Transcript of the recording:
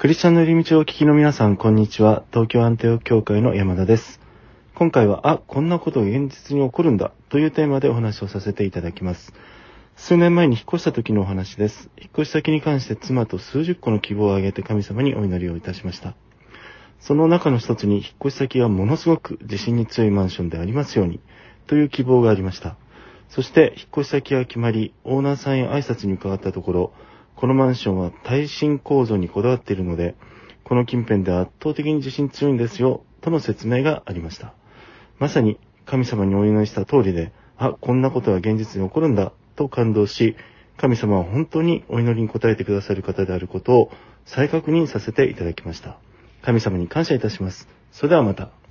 クリスチャンの入り道をお聞きの皆さん、こんにちは。東京アンテオ教会の山田です。今回は、こんなことが現実に起こるんだというテーマでお話をさせていただきます。数年前に引っ越した時のお話です。引っ越し先に関して妻と数十個の希望を挙げて神様にお祈りをいたしました。その中の一つに、引っ越し先がものすごく地震に強いマンションでありますようにという希望がありました。そして引っ越し先が決まり、オーナーさんへ挨拶に伺ったところ、このマンションは耐震構造にこだわっているので、この近辺で圧倒的に地震強いんですよとの説明がありました。まさに神様にお祈りした通りで、こんなことが現実に起こるんだと感動し、神様は本当にお祈りに応えてくださる方であることを再確認させていただきました。神様に感謝いたします。それではまた。